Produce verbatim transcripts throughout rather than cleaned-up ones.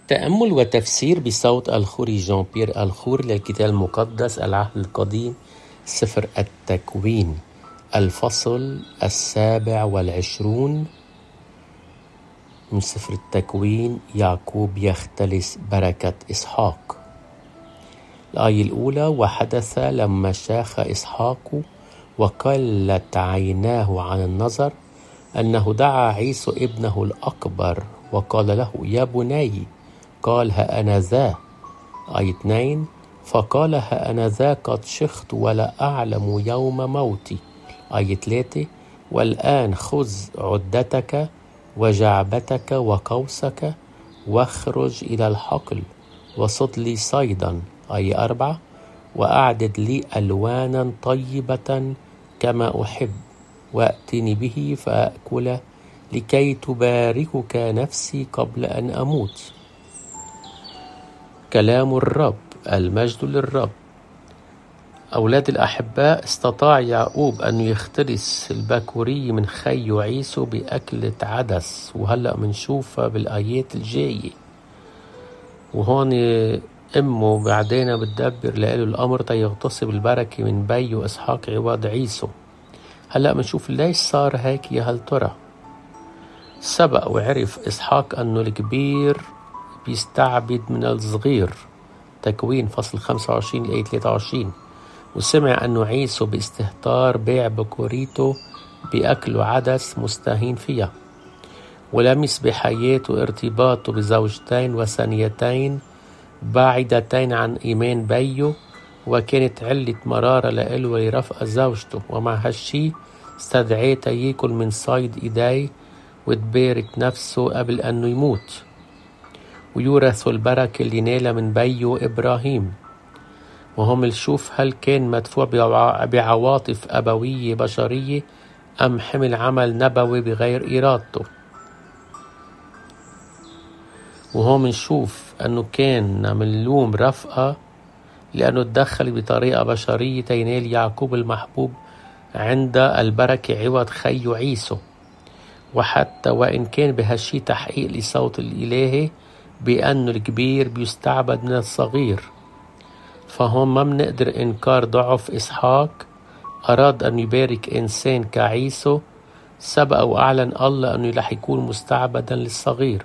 تأمل وتفسير بصوت الخوري جان بيير الخور للكتاب المقدس العهد القديم سفر التكوين الفصل السابع والعشرون من سفر التكوين. يعقوب يختلس بركة إسحاق. الآية الأولى: وحدث لما شاخ إسحاق وقلت عيناه عن النظر أنه دعا عيسو ابنه الأكبر وقال له: يا بني. قال: ها أنا ذا. آية اثنين: فقال: ها أنا ذا قد شخت ولا أعلم يوم موتي. آية ثلاثة: والآن خذ عدتك وجعبتك وقوسك واخرج إلى الحقل وصد لي صيدا. آية أربعة: وأعدد لي ألوانا طيبة كما أحب وأتني به فأكل لكي تباركك نفسي قبل أن أموت. كلام الرب. المجد للرب. أولاد الأحباء، استطاع يعقوب أن يختلس البكوري من خيه عيسو بأكلة عدس، وهلأ منشوفها بالآيات الجاية. وهون أمه بعدين بتدبر له الأمر تيغتصب البركة من بيه إسحاق عوض عيسو. هلأ منشوف ليش صار هيك يا هل ترى. سبق وعرف إسحاق أنه الكبير بيستعبد من الصغير، تكوين فصل خمسة وعشرين الآية ثلاثة وعشرين. وسمع أنه عيسو باستهتار بيع بكوريته بأكل عدس مستهين فيها، ولمس بحياته ارتباطه بزوجتين وثنيتين بعيدتين عن إيمان بيه، وكانت علة مرارة لإله ولرفقة زوجته. ومع هالشي استدعيته ياكل من صيد إيديه وتبارك نفسه قبل أنه يموت ويورث البركة اللي نالها من بيه إبراهيم. وهم نشوف هل كان مدفوع بعواطف أبوية بشرية أم حمل عمل نبوي بغير إرادته. وهم نشوف أنه كان ملوم رفقة لأنه تدخل بطريقة بشرية تينال يعقوب المحبوب عند البركة عوض خيه عيسو. وحتى وإن كان بهالشي تحقيق لصوت الإلهي بأنه الكبير بيستعبد من الصغير، فهم ما منقدر إنكار ضعف إسحاق. أراد أن يبارك إنسان كعيسو، سبق وأعلن الله أنه رح يكون مستعبدا للصغير.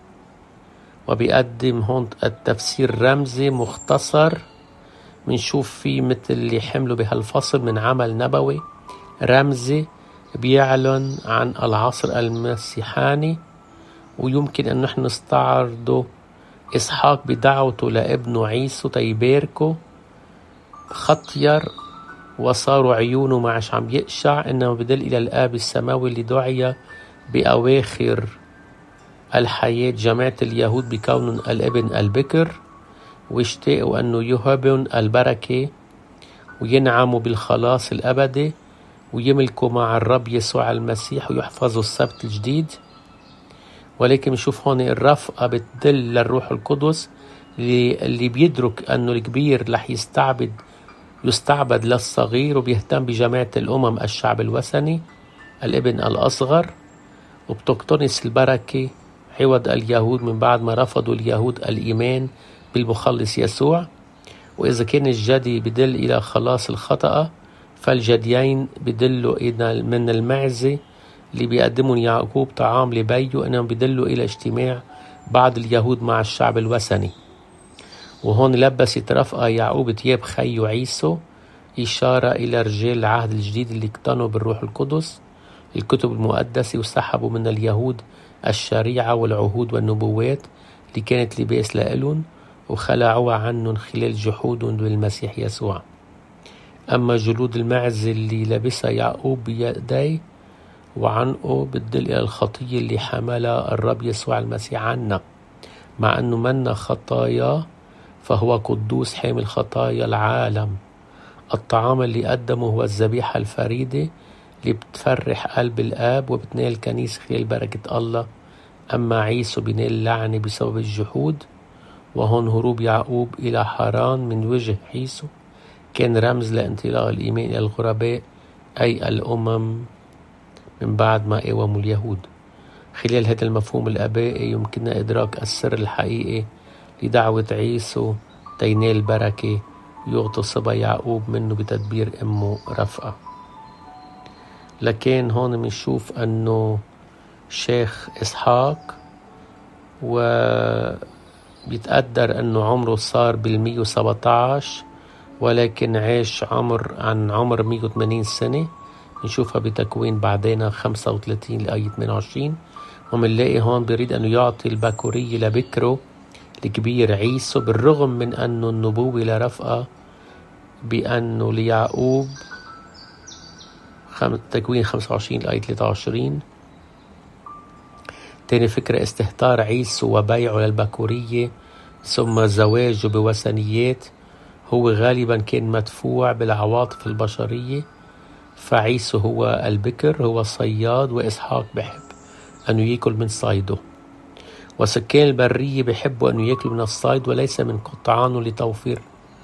وبيقدم هون التفسير رمزي مختصر منشوف فيه مثل اللي حمله بهالفصل من عمل نبوي رمزي بيعلن عن العصر المسيحاني. ويمكن أن نحن نستعرضه إسحاق بدعوته لابنه عيسو تيباركه خطير وصاروا عيونه ما عش عم يقشع، إنما بدل إلى الآب السماوي اللي دعي بأواخر الحياة جماعة اليهود بكون الابن البكر، واشتاقوا أنه يهبون البركة وينعموا بالخلاص الأبدي ويملكوا مع الرب يسوع المسيح ويحفظوا السبت الجديد. ولكن نشوف هون الرفقة بتدل للروح القدس اللي بيدرك أنه الكبير رح يستعبد يستعبد للصغير، وبيهتم بجماعة الأمم الشعب الوثني الابن الأصغر، وبتقتنص البركة عوض اليهود من بعد ما رفضوا اليهود الإيمان بالمخلص يسوع. وإذا كان الجدي بدل إلى خلاص الخطأ، فالجديين بدلوا إلى من المعزة اللي بيقدمون يعقوب طعام لبيه، إنهم بدلوا إلى اجتماع بعض اليهود مع الشعب الوثني. وهون لبست رفقة يعقوب ثياب خيه عيسو، إشارة إلى رجال العهد الجديد اللي اقتنوا بالروح القدس الكتب المقدسة وسحبوا من اليهود الشريعة والعهود والنبوات اللي كانت لباس لإلهم وخلعوها عنهم خلال جحودهم بالمسيح يسوع. أما جلود المعز اللي لبسها يعقوب بيديه وعنقه بتدل إلى الخطية اللي حملها الرب يسوع المسيح عنا، مع أنه منا خطايا فهو قدوس حامل خطايا العالم. الطعام اللي قدمه هو الذبيحة الفريدة اللي بتفرح قلب الآب وبتنال الكنيسة خلال بركة الله. أما عيسو بينال اللعنة بسبب الجحود. وهون هروب يعقوب إلى حران من وجه عيسو كان رمز لانطلاق الإيمان إلى الغرباء أي الأمم من بعد ما قاوموا اليهود. خلال هذا المفهوم الآبائي يمكننا إدراك السر الحقيقي لدعوة عيسو تينال بركة يغطي صبا يعقوب منه بتدبير أمه رفقة. لكن هون منشوف أنه شيخ إسحاق وبيتقدر أنه عمره صار بالمية وسبعة عشر، ولكن عاش عمر عن عمر مية وثمانين سنة. نشوفها بتكوين بعدين خمسة وثلاثين لآية ثمانية وعشرين. ومنلاقي هون بيريد أنه يعطي البكورية لبكره الكبير عيسو، بالرغم من أنه النبوة لرفقة بأنه ليعقوب تكوين خمسة وعشرين لآية ثلاثة وعشرين. تاني فكرة استهتار عيسو وبيعه للبكورية ثم زواجه بوثنيات هو غالبا كان مدفوع بالعواطف البشرية. فعيسو هو البكر، هو صياد، وإسحاق بحب أنه يأكل من صيده، وسكان البرية بيحبوا أنه يأكلوا من الصيد وليس من قطعانه لتوفير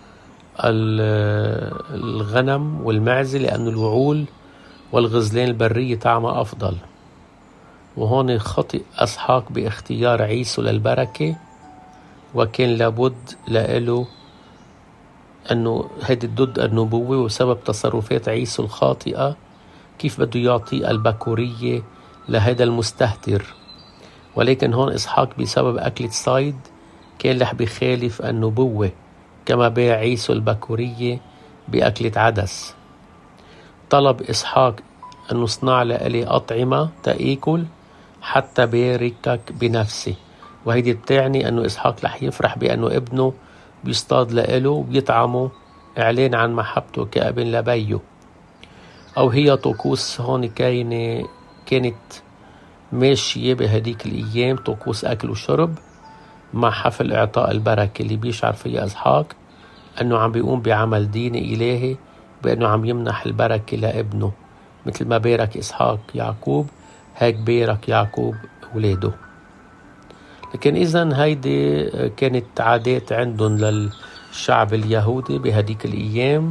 الغنم والمعزة، لأن الوعول والغزلان البرية طعمها أفضل. وهون خطئ إسحاق باختيار عيسو للبركة، وكان لابد لإله أنه هيدي ضد النبوة وسبب تصرفات عيسو الخاطئة كيف بده يعطي البكورية لهذا المستهتر. ولكن هون إسحاق بسبب أكلة صيد كان رح بيخالف النبوة، كما باع عيسو البكورية بأكلة عدس. طلب إسحاق أن نصنع لإلي أطعمة تأكل حتى باركك بنفسه، وهيدي بتعني أنه إسحاق رح يفرح بأنه ابنه بيصطاد لإله وبيطعمه، إعلان عن محبته كابن لبيه. أو هي طقوس هون كاينة كانت ماشية بهديك الأيام، طقوس أكل وشرب مع حفل إعطاء البركة اللي بيشعر فيها إسحاق أنه عم بيقوم بعمل ديني إلهي، بأنه عم يمنح البركة لابنه. مثل ما بارك إسحاق يعقوب هيك بارك يعقوب أولاده. لكن إذن هيدي كانت عادات عندهم للشعب اليهودي بهديك الأيام.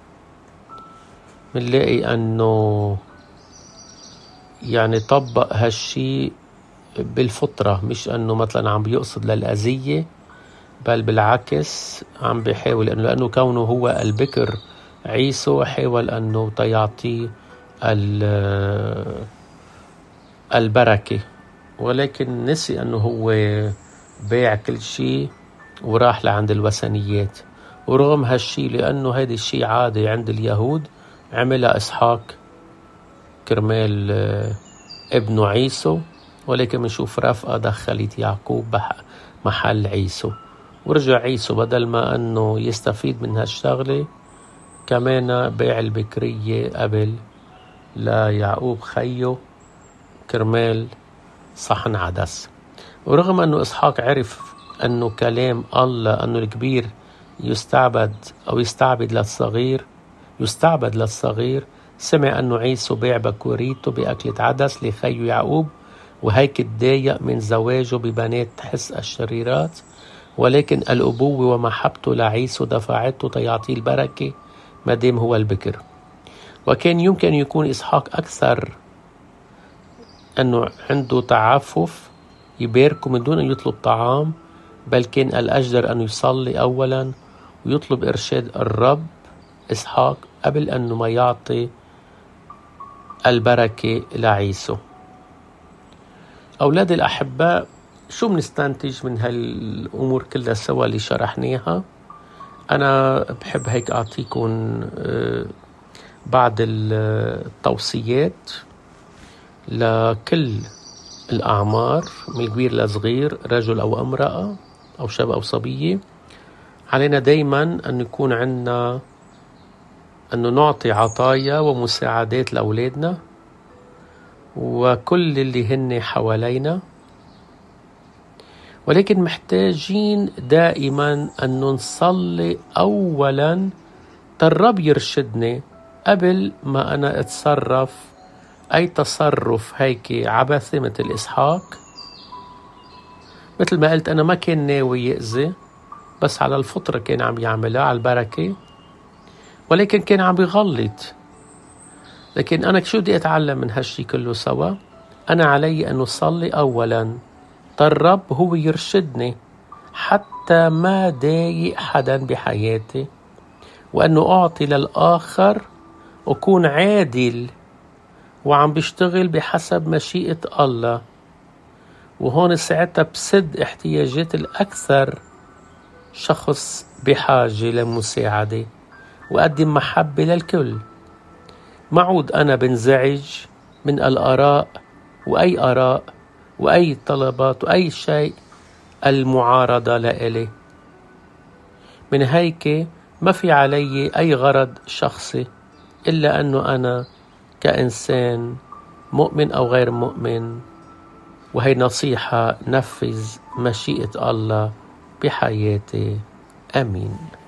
منلاقي أنه يعني طبق هالشي بالفطرة، مش أنه مثلا عم بيقصد للأذية، بل بالعكس عم بيحاول أنه لأنه كونه هو البكر عيسو حاول أنه تيعطيه البركة، ولكن نسي أنه هو باع كل شيء وراح لعند الوثنيات. ورغم هالشي لأنه هيدا الشيء عادي عند اليهود عملها إسحاق كرمال ابنه عيسو، ولكن منشوف رفقة دخلت يعقوب محل عيسو. ورجع عيسو بدل ما أنه يستفيد من هالشغلة كمان باع البكرية قبل ليعقوب خيه كرمال صحن عدس. ورغم أنه إسحاق عرف أنه كلام الله أنه الكبير يستعبد أو يستعبد للصغير يستعبد للصغير، سمع أنه عيسو باع بكوريته بأكلة عدس لخيه يعقوب، وهيك تضايق من زواجه ببنات تحس الشريرات. ولكن الأبوة ومحبته لعيسو دفعته تيعطيه البركة مادام هو البكر. وكان يمكن يكون إسحاق أكثر أنه عنده تعفف يباركه من دون أن يطلب طعام، بل كان الأجدر أن يصلي أولا ويطلب إرشاد الرب إسحاق قبل أنه ما يعطي البركة لعيسو. أولاد الأحباء، شو منستنتج من هالأمور كلها سوا اللي شرحناها؟ أنا بحب هيك أعطيكم بعض التوصيات لكل الأعمار من كبير لصغير، رجل أو امرأة أو شاب أو صبية. علينا دايما أن يكون عندنا أنه نعطي عطايا ومساعدات لأولادنا وكل اللي هن حوالينا، ولكن محتاجين دائما أن نصلي أولا الرب يرشدني قبل ما أنا أتصرف أي تصرف هيك عبثي مثل إسحاق. مثل ما قلت أنا ما كان ناوي يأذي، بس على الفطرة كان عم يعملها على البركة، ولكن كان عم بيغلط. لكن أنا شو بدي أتعلم من هالشي كله سوا؟ أنا علي أن أصلي أولا، الرب هو يرشدني حتى ما ضايق حدا بحياتي، وأنه أعطي للآخر وأكون عادل وعم بشتغل بحسب مشيئة الله. وهون ساعتها بسد احتياجات الأكثر شخص بحاجة لمساعدة، وأقدم محبة للكل. معود أنا بنزعج من الآراء وأي آراء وأي طلبات وأي شيء المعارضة لإلي. من هيك ما في علي أي غرض شخصي إلا أنه أنا كإنسان مؤمن أو غير مؤمن، وهي نصيحة نفذ مشيئة الله بحياتي. آمين.